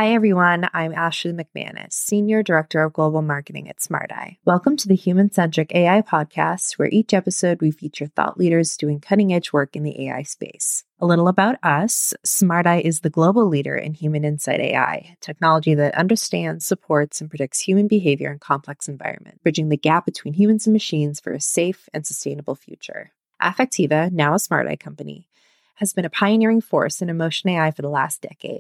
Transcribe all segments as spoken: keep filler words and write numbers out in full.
Hi, everyone. I'm Ashley McManus, Senior Director of Global Marketing at SmartEye. Welcome to the Human-Centric A I podcast, where each episode we feature thought leaders doing cutting-edge work in the A I space. A little about us. SmartEye is the global leader in human insight A I, technology that understands, supports, and predicts human behavior in complex environments, bridging the gap between humans and machines for a safe and sustainable future. Affectiva, now a SmartEye company, has been a pioneering force in emotion A I for the last decade.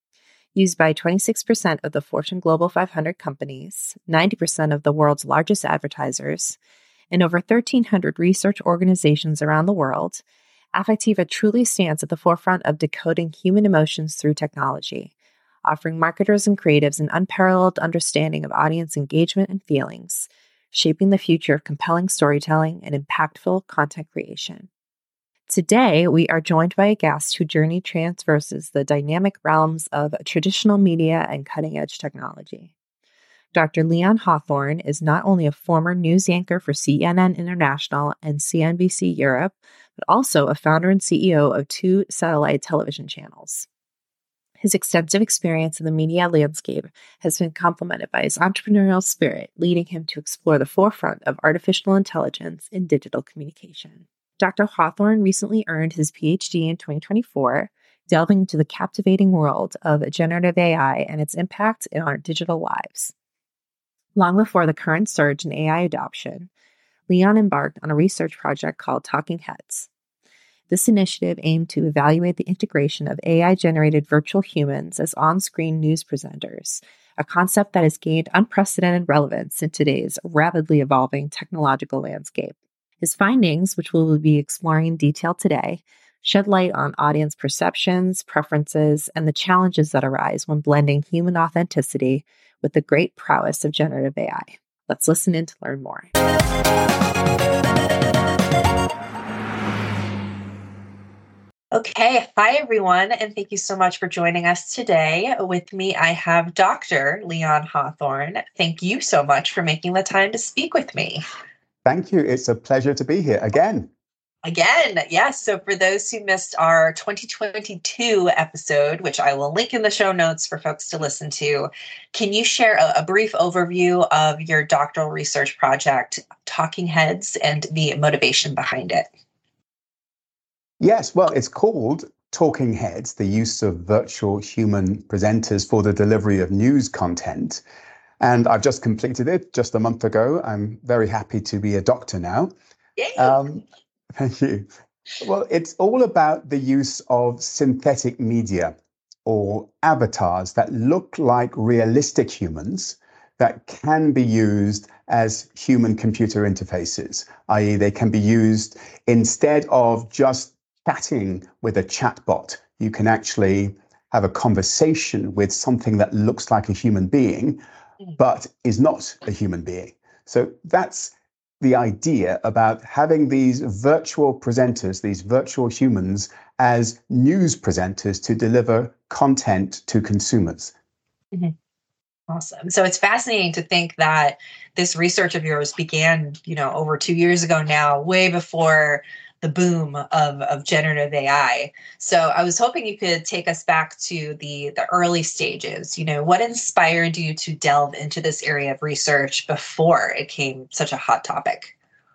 Used by twenty-six percent of the Fortune Global five hundred companies, ninety percent of the world's largest advertisers, and over thirteen hundred research organizations around the world, Affectiva truly stands at the forefront of decoding human emotions through technology, offering marketers and creatives an unparalleled understanding of audience engagement and feelings, shaping the future of compelling storytelling and impactful content creation. Today, we are joined by a guest whose journey traverses the dynamic realms of traditional media and cutting-edge technology. Doctor Leon Hawthorne is not only a former news anchor for C N N International and C N B C Europe, but also a founder and C E O of two satellite television channels. His extensive experience in the media landscape has been complemented by his entrepreneurial spirit, leading him to explore the forefront of artificial intelligence in digital communication. Doctor Hawthorne recently earned his P H D in twenty twenty-four, delving into the captivating world of generative A I and its impact in our digital lives. Long before the current surge in A I adoption, Leon embarked on a research project called Talking Heads. This initiative aimed to evaluate the integration of A I-generated virtual humans as on-screen news presenters, a concept that has gained unprecedented relevance in today's rapidly evolving technological landscape. His findings, which we will be exploring in detail today, shed light on audience perceptions, preferences, and the challenges that arise when blending human authenticity with the great prowess of generative A I. Let's listen in to learn more. Okay. Hi, everyone, and thank you so much for joining us today. With me, I have Doctor Leon Hawthorne. Thank you so much for making the time to speak with me. Thank you. It's a pleasure to be here again. Again, yes. So for those who missed our twenty twenty-two episode, which I will link in the show notes for folks to listen to, can you share a, a brief overview of your doctoral research project, Talking Heads, and the motivation behind it? Yes, well, it's called Talking Heads, the use of virtual human presenters for the delivery of news content. And I've just completed it just a month ago. I'm very happy to be a doctor now. Yay! Um, thank you. Well, it's all about the use of synthetic media or avatars that look like realistic humans that can be used as human-computer interfaces, that is they can be used instead of just chatting with a chatbot. You can actually have a conversation with something that looks like a human being, but is not a human being. So that's the idea about having these virtual presenters, these virtual humans, as news presenters to deliver content to consumers. Mm-hmm. Awesome. So it's fascinating to think that this research of yours began, you know, over two years ago now, way before the boom of, of generative A I. So I was hoping you could take us back to the, the early stages. You know, what inspired you to delve into this area of research before it became such a hot topic?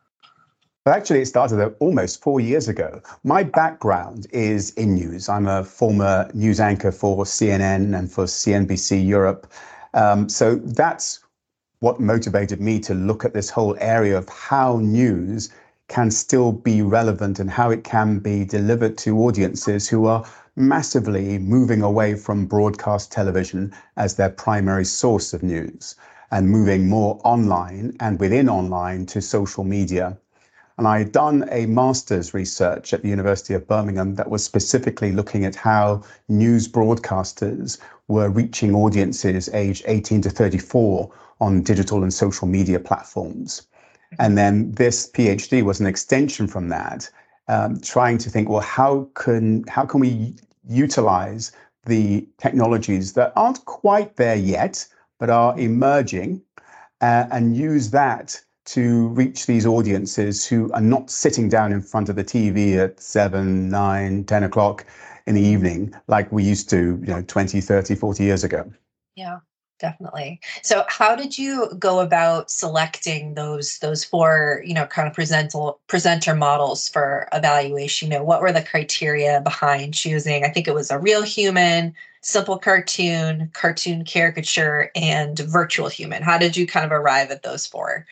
Well, actually, it started almost four years ago. My background is in news. I'm a former news anchor for C N N and for C N B C Europe. Um, so that's what motivated me to look at this whole area of how news can still be relevant and how it can be delivered to audiences who are massively moving away from broadcast television as their primary source of news and moving more online and within online to social media. And I had done a master's research at the University of Birmingham that was specifically looking at how news broadcasters were reaching audiences aged eighteen to thirty-four on digital and social media platforms. And then this PhD was an extension from that, um, trying to think, well, how can how can we utilize the technologies that aren't quite there yet, but are emerging, uh, and use that to reach these audiences who are not sitting down in front of the T V at seven, nine, ten o'clock in the evening like we used to, you know, twenty, thirty, forty years ago. Yeah, definitely. So how did you go about selecting those those four, you know, kind of presenter presenter models for evaluation? You know, what were the criteria behind choosing? I think it was a real human, simple cartoon, cartoon caricature, and virtual human. How did you kind of arrive at those four?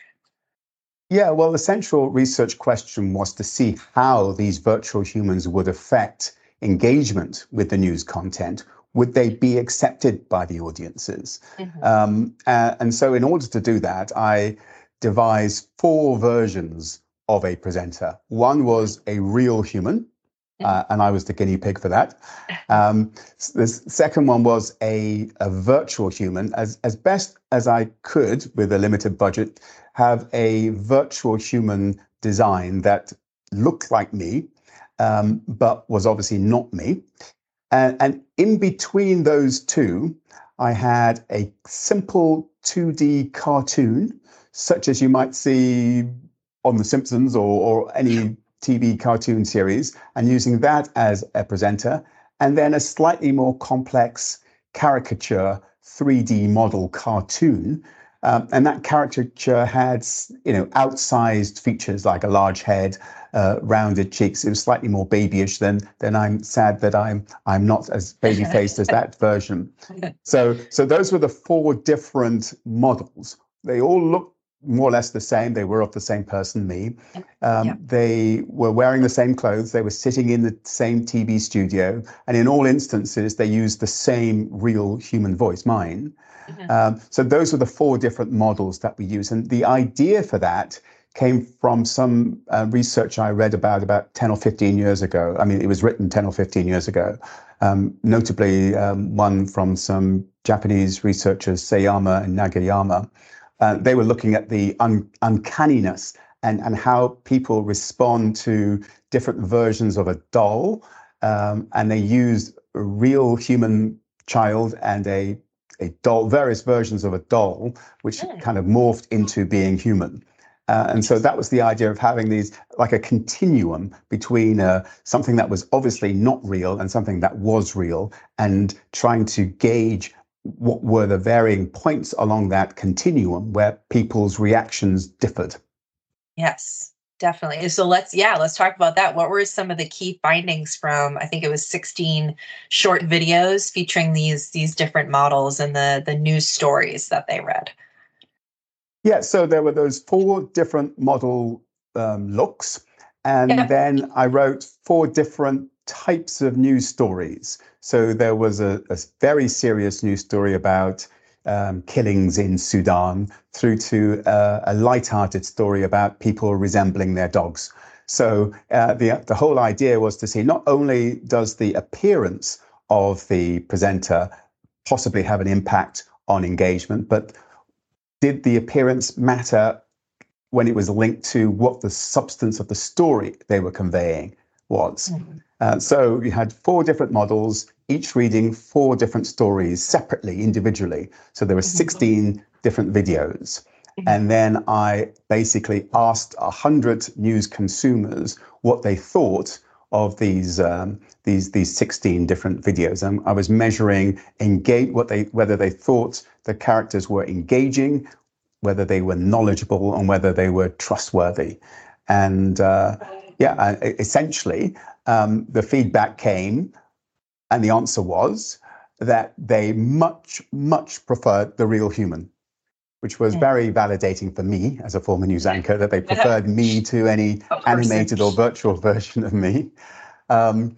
Yeah, well, the central research question was to see how these virtual humans would affect engagement with the news content. Would they be accepted by the audiences? Mhm. Um, uh, and so, in order to do that, I devised four versions of a presenter. One was a real human, Mhm. uh, and I was the guinea pig for that. Um, the s- second one was a, a virtual human, as, as best as I could with a limited budget, have a virtual human design that looked like me, um, but was obviously not me. And, and in between those two, I had a simple two D cartoon, such as you might see on The Simpsons or, or any T V cartoon series, and using that as a presenter, and then a slightly more complex caricature three D model cartoon. Um, and that caricature had, you know, outsized features like a large head, uh, rounded cheeks. It was slightly more babyish than than I'm sad that I'm I'm not as baby faced as that version. So so those were the four different models. They all look more or less the same. They were of the same person, me. Yeah. Um, they were wearing the same clothes. They were sitting in the same T V studio, and in all instances, they used the same real human voice, mine. Mhm. Um, so those were the four different models that we use. And the idea for that came from some uh, research I read about about ten or fifteen years ago. I mean, it was written ten or fifteen years ago, um, notably um, one from some Japanese researchers, Sayama and Nagayama. Uh, they were looking at the un- uncanniness and, and how people respond to different versions of a doll. Um, and they used a real human child and a a doll, various versions of a doll, which Mm. kind of morphed into being human. Uh, and so that was the idea of having these like a continuum between uh, something that was obviously not real and something that was real, and trying to gauge what were the varying points along that continuum where people's reactions differed. Yes, definitely. So let's, yeah, let's talk about that. What were some of the key findings from, I think it was sixteen short videos featuring these these different models and the the news stories that they read? Yeah, so there were those four different model um, looks, and Yep. then I wrote four different types of news stories. So there was a, a very serious news story about um, killings in Sudan, through to uh, a light-hearted story about people resembling their dogs. So uh, the the whole idea was to see not only does the appearance of the presenter possibly have an impact on engagement, but did the appearance matter when it was linked to what the substance of the story they were conveying was? Mhm. Uh, so you had four different models, each reading four different stories separately, individually. So there were Mhm. sixteen different videos. Mhm. And then I basically asked one hundred news consumers what they thought of these um, these these sixteen different videos. And I was measuring engage what they whether they thought the characters were engaging, whether they were knowledgeable, and whether they were trustworthy. And uh, yeah, uh, essentially, um, the feedback came, and the answer was that they much, much preferred the real human, which was Mm. very validating for me as a former news anchor, that they preferred me to any A person. animated or virtual version of me. Um,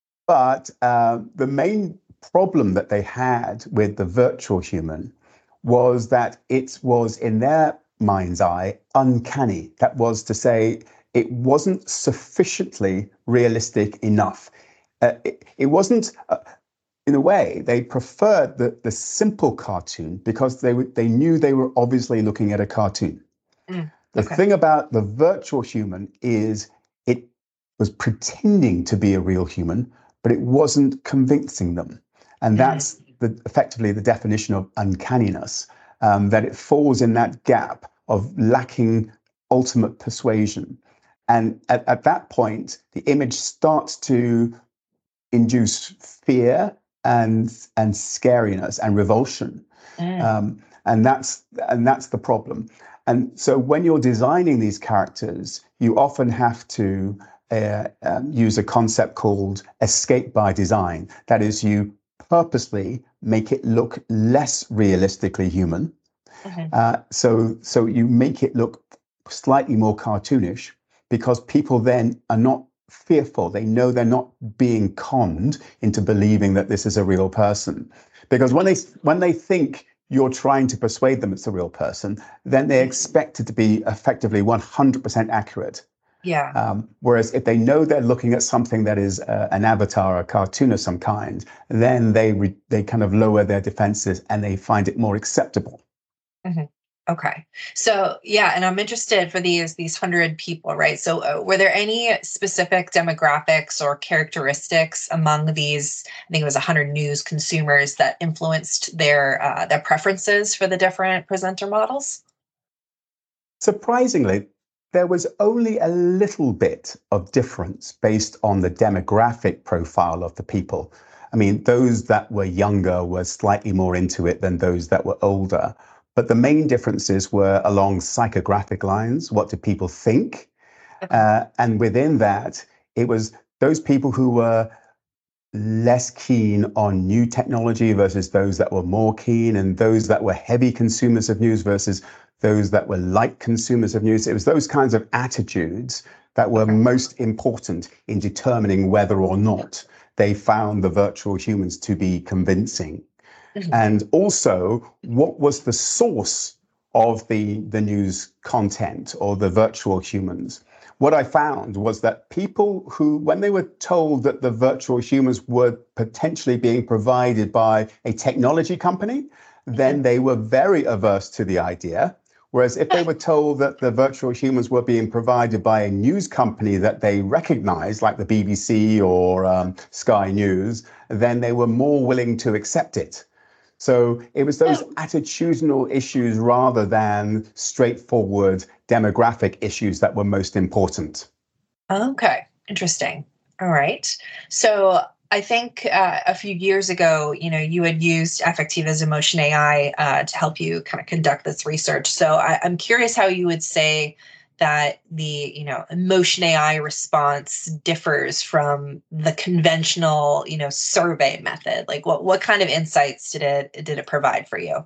but uh, the main problem that they had with the virtual human was that it was, in their mind's eye, uncanny. That was to say, it wasn't sufficiently realistic enough. Uh, it, it wasn't, uh, in a way, they preferred the, the simple cartoon because they, they knew they were obviously looking at a cartoon. Mm. The Okay. thing about the virtual human is it was pretending to be a real human, but it wasn't convincing them. And Mhm. that's the, effectively the definition of uncanniness, um, that it falls in that gap of lacking ultimate persuasion. And at, at that point, the image starts to induce fear and and scariness and revulsion. Mm. Um, and that's and that's the problem. And so when you're designing these characters, you often have to uh, um, use a concept called escape by design. That is, you purposely make it look less realistically human. Mm-hmm. Uh, so, so you make it look slightly more cartoonish because people then are not fearful. They know they're not being conned into believing that this is a real person. Because when they when they think you're trying to persuade them it's a real person, then they expect it to be effectively one hundred percent accurate. Yeah. Um, whereas if they know they're looking at something that is uh, an avatar, a cartoon of some kind, then they re- they kind of lower their defenses and they find it more acceptable. Mm-hmm. Okay. So yeah, and I'm interested for these these hundred people, right? So uh, were there any specific demographics or characteristics among these? I think it was one hundred news consumers that influenced their uh, their preferences for the different presenter models. Surprisingly, there was only a little bit of difference based on the demographic profile of the people. I mean, those that were younger were slightly more into it than those that were older. But the main differences were along psychographic lines. What do people think? Okay. Uh, and within that, it was those people who were less keen on new technology versus those that were more keen, and those that were heavy consumers of news versus those that were light consumers of news. It was those kinds of attitudes that were Okay. most important in determining whether or not they found the virtual humans to be convincing. Mhm. And also, what was the source of the, the news content or the virtual humans? What I found was that people who, when they were told that the virtual humans were potentially being provided by a technology company, then they were very averse to the idea. Whereas if they were told that the virtual humans were being provided by a news company that they recognized, like the B B C or um, Sky News, then they were more willing to accept it. So it was those attitudinal issues rather than straightforward demographic issues that were most important. Okay, interesting. All right. So I think uh, a few years ago, you know, you had used Affectiva's Emotion A I uh, to help you kind of conduct this research. So I, I'm curious how you would say that the, you know, Emotion A I response differs from the conventional, you know, survey method. Like, what what kind of insights did it did it provide for you?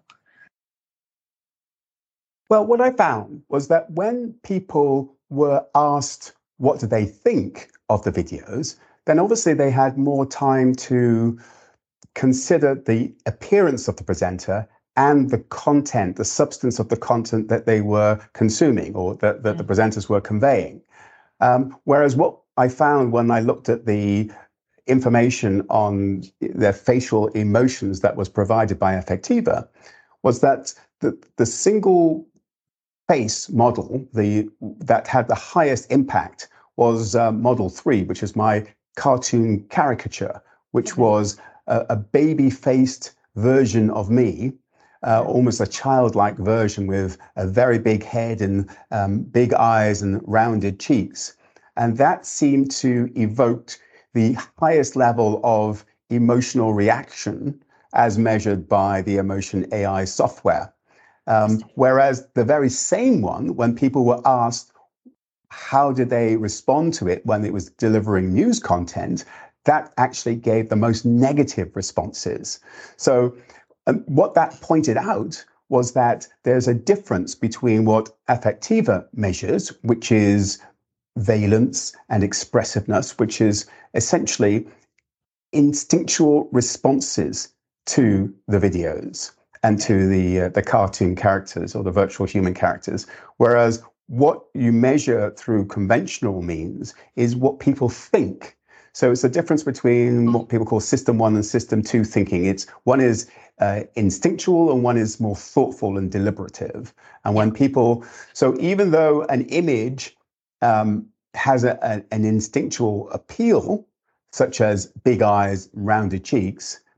Well, what I found was that when people were asked what do they think of the videos, then obviously they had more time to consider the appearance of the presenter and the content, the substance of the content that they were consuming or that, that the presenters were conveying. Um, whereas what I found when I looked at the information on their facial emotions that was provided by Affectiva was that the, the single face model, the that had the highest impact was uh, model three, which is my cartoon caricature, which was a, a baby-faced version of me, uh, almost a childlike version with a very big head and um, big eyes and rounded cheeks. And that seemed to evoke the highest level of emotional reaction as measured by the Emotion A I software. Um, whereas the very same one, when people were asked how did they respond to it when it was delivering news content, that actually gave the most negative responses. So um, what that pointed out was that there's a difference between what Affectiva measures, which is valence and expressiveness, which is essentially instinctual responses to the videos and to the uh, the cartoon characters or the virtual human characters. Whereas what you measure through conventional means is what people think. So it's a difference between what people call system one and system two thinking. It's one is uh, instinctual and one is more thoughtful and deliberative. And when people, so even though an image um, has a, a, an instinctual appeal, such as big eyes, rounded cheeks,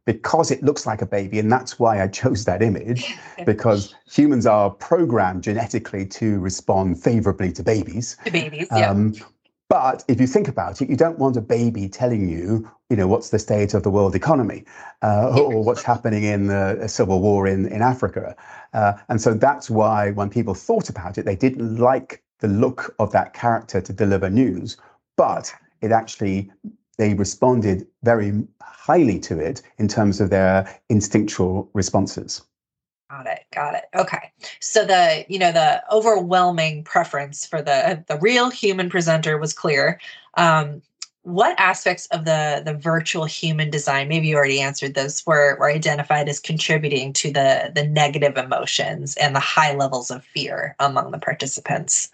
because it looks like a baby, and that's why I chose that image, because humans are programmed genetically to respond favorably to babies. To babies, yeah. Um, but if you think about it, you don't want a baby telling you, you know, what's the state of the world economy, uh, or what's happening in the civil war in, in Africa. Uh, and so that's why when people thought about it, they didn't like the look of that character to deliver news, but it actually, they responded very highly to it in terms of their instinctual responses. Got it. Got it. Okay. So the, you know, the overwhelming preference for the the real human presenter was clear. Um, what aspects of the the virtual human design, maybe you already answered this, were were identified as contributing to the the negative emotions and the high levels of fear among the participants?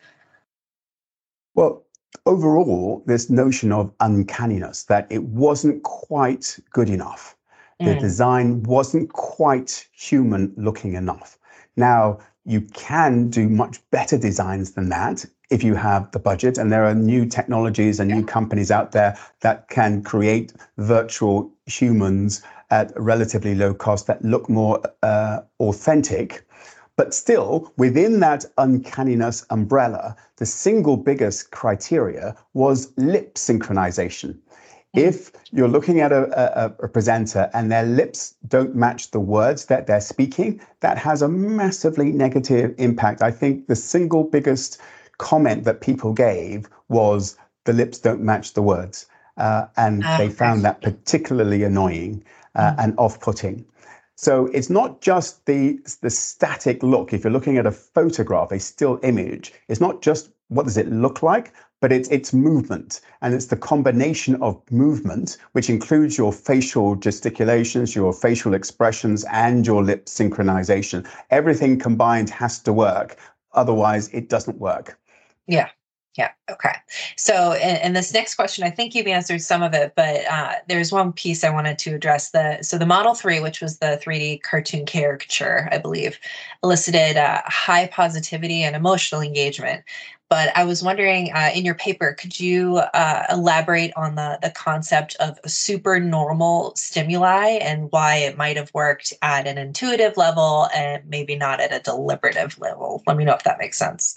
Well, overall, this notion of uncanniness, that it wasn't quite good enough. The Mm, design wasn't quite human looking enough. Now, you can do much better designs than that if you have the budget, and there are new technologies and yeah. new companies out there that can create virtual humans at relatively low cost that look more uh, authentic. But still, within that uncanniness umbrella, the single biggest criteria was lip synchronization. Mm, If you're looking at a, a, a presenter and their lips don't match the words that they're speaking, that has a massively negative impact. I think the single biggest comment that people gave was the lips don't match the words. Uh, and ah, they okay. found that particularly annoying uh, Mm, and off-putting. So it's not just the, the static look. If you're looking at a photograph, a still image, it's not just what does it look like, but it's it's movement. And it's the combination of movement, which includes your facial gesticulations, your facial expressions, and your lip synchronization. Everything combined has to work. Otherwise, it doesn't work. yeah. Yeah. Okay. So, and, and this next question, I think you've answered some of it, but uh, there's one piece I wanted to address. The so the Model three, which was the three D cartoon caricature, I believe, elicited uh, high positivity and emotional engagement. But I was wondering, uh, in your paper, could you uh, elaborate on the the concept of super normal stimuli and why it might have worked at an intuitive level and maybe not at a deliberative level? Let me know if that makes sense.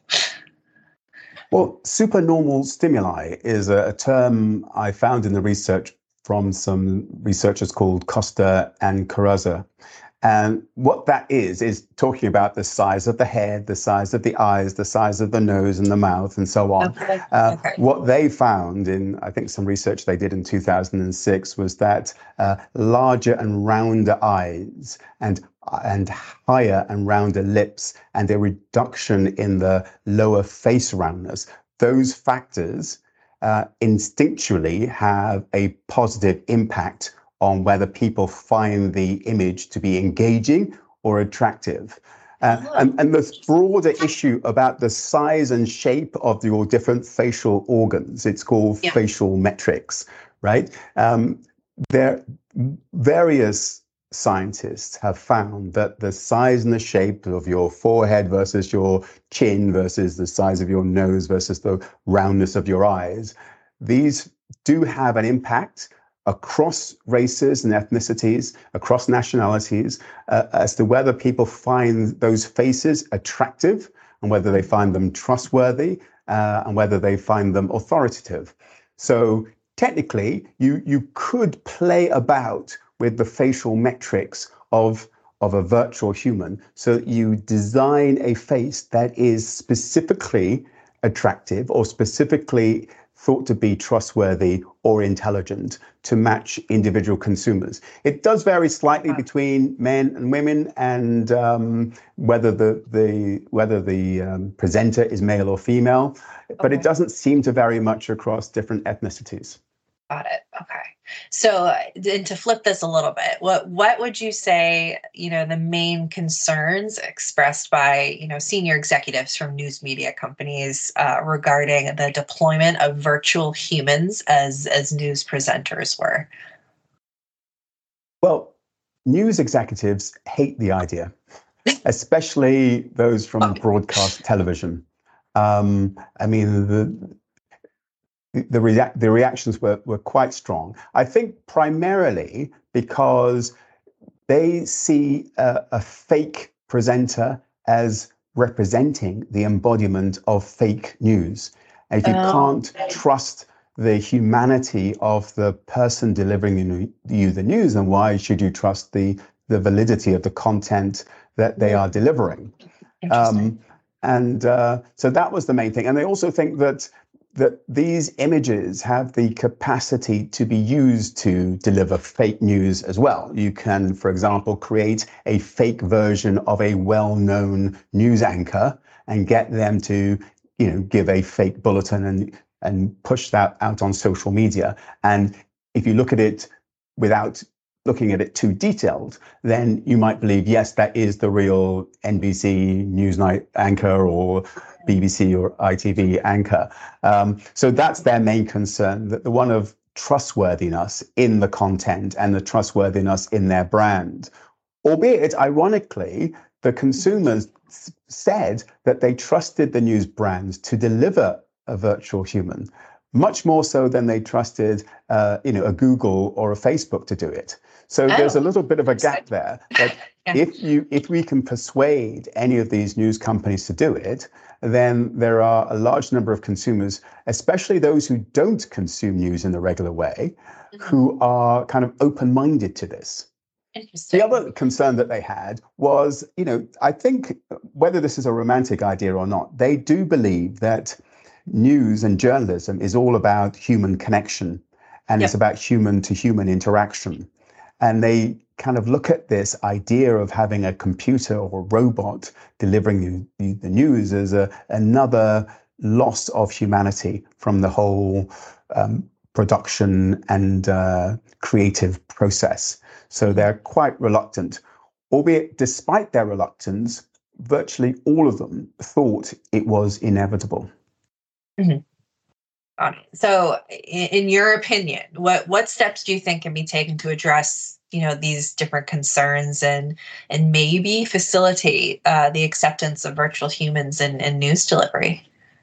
Well, supernormal stimuli is a, a term I found in the research from some researchers called Costa and Carrazza. And what that is, is talking about the size of the head, the size of the eyes, the size of the nose and the mouth, and so on. Okay. Uh, Okay. what they found in, I think, some research they did in two thousand six was that uh, larger and rounder eyes and and higher and rounder lips and a reduction in the lower face roundness, those factors uh, instinctually have a positive impact on whether people find the image to be engaging or attractive. Uh, Oh, and, and this broader issue about the size and shape of your different facial organs, it's called yeah. facial metrics, right? Um, there, various scientists have found that the size and the shape of your forehead versus your chin versus the size of your nose versus the roundness of your eyes, these do have an impact across races and ethnicities, across nationalities, uh, as to whether people find those faces attractive and whether they find them trustworthy uh, and whether they find them authoritative. So technically, you, you could play about with the facial metrics of, of a virtual human so that you design a face that is specifically attractive or specifically thought to be trustworthy or intelligent to match individual consumers. It does vary slightly between men and women, and um, whether the the whether the um, presenter is male or female, but it Okay. doesn't seem to vary much across different ethnicities. Got it. Okay. So, uh, and to flip this a little bit, what what would you say, you know, the main concerns expressed by, you know, senior executives from news media companies uh, regarding the deployment of virtual humans as as news presenters were? Well, news executives hate the idea, especially those from Oh, broadcast television. Um, I mean, the the the, rea- the reactions were were quite strong. I think primarily because they see a, a fake presenter as representing the embodiment of fake news. And if you Oh, can't trust the humanity of the person delivering you the news, then why should you trust the, the validity of the content that they mm, are delivering? interesting. Um, and uh, so that was the main thing. And they also think that that these images have the capacity to be used to deliver fake news as well. You can, for example, create a fake version of a well-known news anchor and get them to, you know, give a fake bulletin and and push that out on social media. And if you look at it without looking at it too detailed, then you might believe, yes, that is the real N B C Newsnight anchor or B B C or I T V anchor. Um, so that's their main concern, that the one of trustworthiness in the content and the trustworthiness in their brand. Albeit, ironically, the consumers said that they trusted the news brands to deliver a virtual human, much more so than they trusted, uh, you know, a Google or a Facebook to do it. So there's a Oh, little bit of a interesting. gap there. That Yeah. if you if we can persuade any of these news companies to do it, then there are a large number of consumers, especially those who don't consume news in the regular way, Mhm. who are kind of open-minded to this. The Interesting. other concern that they had was, you know, I think whether this is a romantic idea or not, they do believe that news and journalism is all about human connection and it's Yep. about human to human interaction. And they kind of look at this idea of having a computer or robot delivering you the news as a, another loss of humanity from the whole um, production and uh, creative process. So Mhm. they're quite reluctant, albeit despite their reluctance, virtually all of them thought it was inevitable. Mhm. Got it. So, in, in your opinion, what what steps do you think can be taken to address, you know, these different concerns and and maybe facilitate uh, the acceptance of virtual humans in, in news delivery?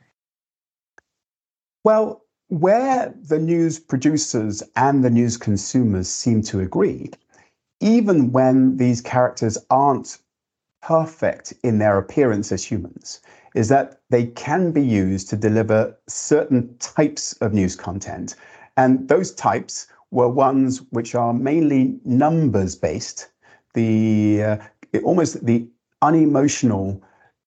Well, where the news producers and the news consumers seem to agree, even when these characters aren't perfect in their appearance as humans, is that they can be used to deliver certain types of news content. And those types were ones which are mainly numbers based, the uh, almost the unemotional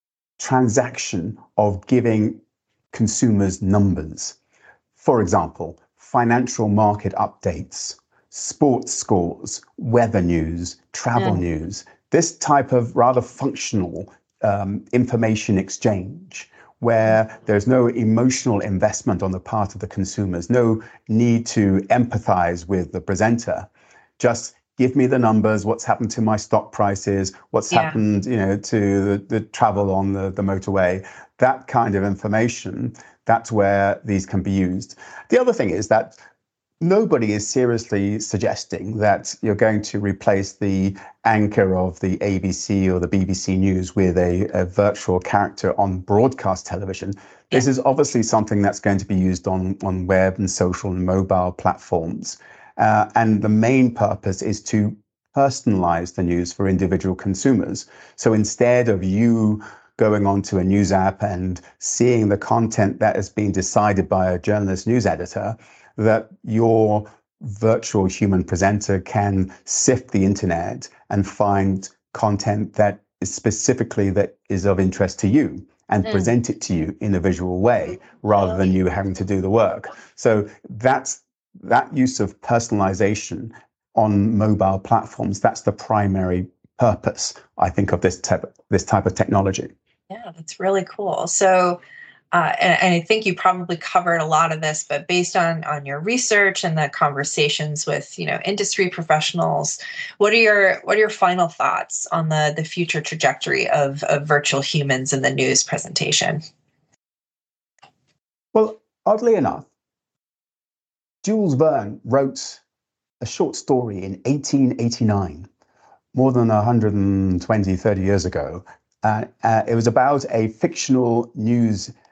transaction of giving consumers numbers. For example, financial market updates, sports scores, weather news, travel Mm, news, this type of rather functional um, information exchange where there's no emotional investment on the part of the consumers, no need to empathize with the presenter. Just give me the numbers, what's happened to my stock prices, what's yeah. happened, you know, to the, the travel on the, the motorway, that kind of information. That's where these can be used. The other thing is that nobody is seriously suggesting that you're going to replace the anchor of the A B C or the B B C News with a, a virtual character on broadcast television. Yeah. This is obviously something that's going to be used on, on web and social and mobile platforms. Uh, and the main purpose is to personalize the news for individual consumers. So instead of you going onto a news app and seeing the content that has been decided by a journalist news editor, that your virtual human presenter can sift the internet and find content that is specifically that is of interest to you and Mm. present it to you in a visual way rather Oh, than you having to do the work. So that's that use of personalization on mobile platforms. That's the primary purpose, I think, of this type this type of technology. yeah, that's really cool. So, uh, and, and I think you probably covered a lot of this, but based on on your research and the conversations with, you know, industry professionals, what are your what are your final thoughts on the the future trajectory of of virtual humans in the news presentation? Well, oddly enough, Jules Verne wrote a short story in eighteen eighty-nine, more than one hundred twenty, thirty years ago. Uh, uh, it was about a fictional news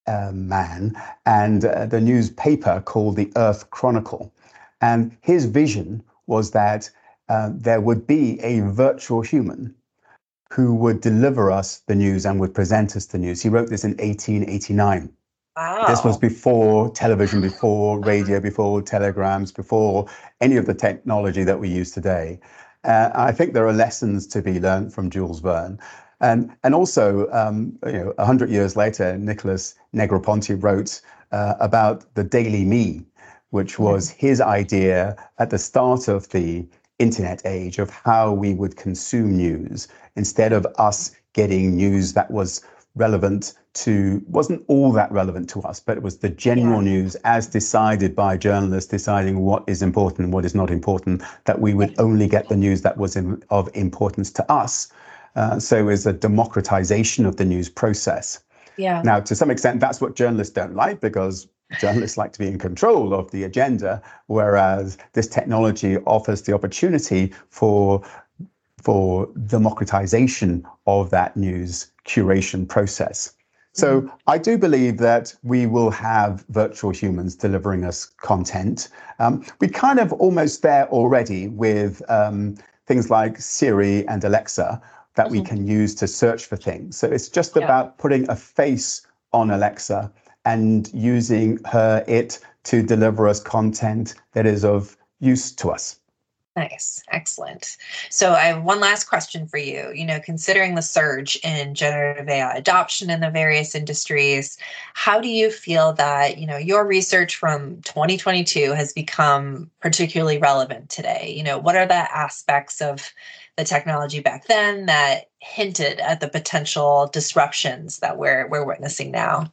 uh, man and uh, the newspaper called the Earth Chronicle. And his vision was that uh, there would be a virtual human who would deliver us the news and would present us the news. He wrote this in eighteen eighty-nine. This was Wow. before television, before radio, before telegrams, before any of the technology that we use today. Uh, I think there are lessons to be learned from Jules Verne. And, and also, um, you know, a hundred years later, Nicholas Negroponte wrote uh, about the Daily Me, which was his idea at the start of the internet age of how we would consume news instead of us getting news that was relevant to, wasn't all that relevant to us, but it was the general yeah. news as decided by journalists deciding what is important and what is not important, that we would only get the news that was in, of importance to us. Uh, so it was a democratization of the news process. Yeah. Now, to some extent, that's what journalists don't like, because journalists like to be in control of the agenda, whereas this technology offers the opportunity for for democratization of that news curation process. So mm-hmm. I do believe that we will have virtual humans delivering us content. Um, we're kind of almost there already with um, things like Siri and Alexa that mm-hmm. we can use to search for things. So it's just yeah. about putting a face on Alexa and using her, it, to deliver us content that is of use to us. Nice. Excellent. So I have one last question for you. You know, considering the surge in generative A I adoption in the various industries, how do you feel that, you know, your research from twenty twenty-two has become particularly relevant today? You know, what are the aspects of the technology back then that hinted at the potential disruptions that we're we're witnessing now?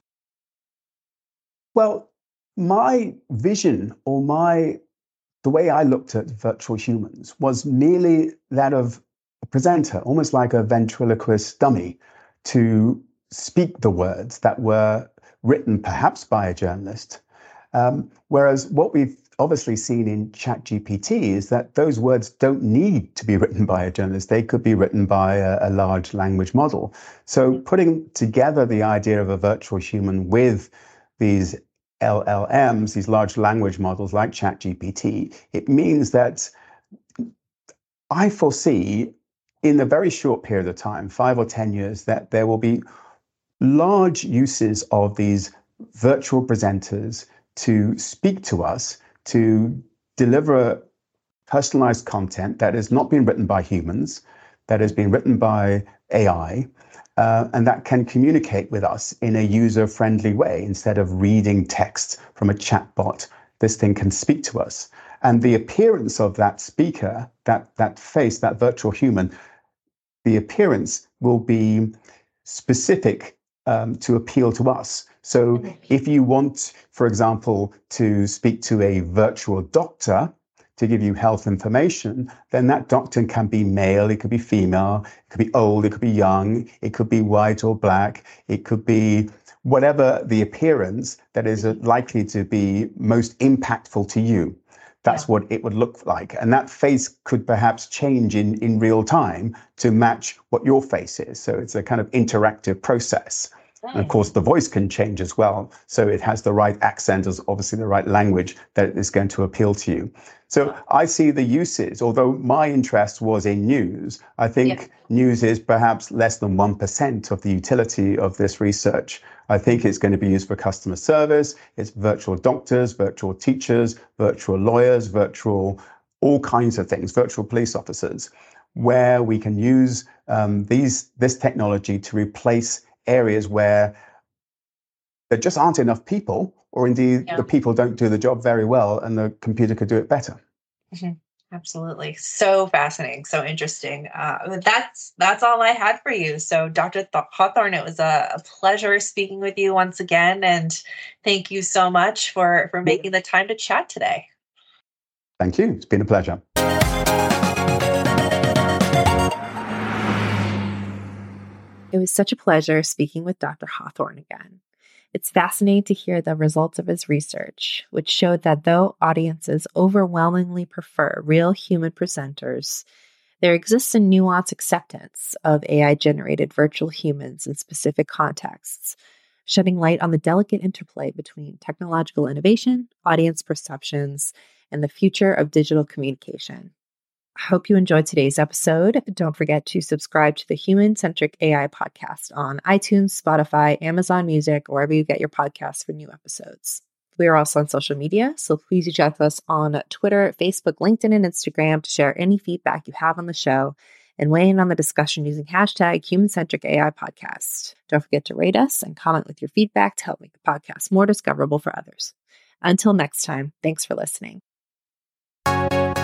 Well, my vision or my the way I looked at virtual humans was merely that of a presenter, almost like a ventriloquist dummy, to speak the words that were written perhaps by a journalist. Um, whereas what we've obviously seen in ChatGPT is that those words don't need to be written by a journalist. They could be written by a, a large language model. So putting together the idea of a virtual human with these L L Ms, these large language models like ChatGPT, it means that I foresee in a very short period of time, five or ten years, that there will be large uses of these virtual presenters to speak to us, to deliver personalized content that has not been written by humans, that has been written by A I, Uh, and that can communicate with us in a user-friendly way. Instead of reading text from a chatbot, this thing can speak to us. And the appearance of that speaker, that, that face, that virtual human, the appearance will be specific um, to appeal to us. So if you want, for example, to speak to a virtual doctor, to give you health information, then that doctor can be male, it could be female, it could be old, it could be young, it could be white or black, it could be whatever the appearance that is likely to be most impactful to you. That's yeah. what it would look like. And that face could perhaps change in, in real time to match what your face is. So it's a kind of interactive process. And of course, the voice can change as well. So it has the right accent, as obviously the right language that is going to appeal to you. So I see the uses, although my interest was in news, I think yeah. news is perhaps less than one percent of the utility of this research. I think it's going to be used for customer service. It's virtual doctors, virtual teachers, virtual lawyers, virtual, all kinds of things, virtual police officers, where we can use um, these this technology to replace areas where there just aren't enough people, or indeed yeah. the people don't do the job very well and the computer could do it better. Mm-hmm. Absolutely. So fascinating. So interesting. Uh, that's that's all I had for you. So Doctor Th- Hawthorne, it was a, a pleasure speaking with you once again. And thank you so much for, for making the time to chat today. Thank you. It's been a pleasure. It was such a pleasure speaking with Doctor Hawthorne again. It's fascinating to hear the results of his research, which showed that though audiences overwhelmingly prefer real human presenters, there exists a nuanced acceptance of A I-generated virtual humans in specific contexts, shedding light on the delicate interplay between technological innovation, audience perceptions, and the future of digital communication. I hope you enjoyed today's episode. Don't forget to subscribe to the Human Centric A I podcast on iTunes, Spotify, Amazon Music, or wherever you get your podcasts for new episodes. We are also on social media, so please reach out to us on Twitter, Facebook, LinkedIn, and Instagram to share any feedback you have on the show and weigh in on the discussion using hashtag Human-Centric A I Podcast. Don't forget to rate us and comment with your feedback to help make the podcast more discoverable for others. Until next time, thanks for listening.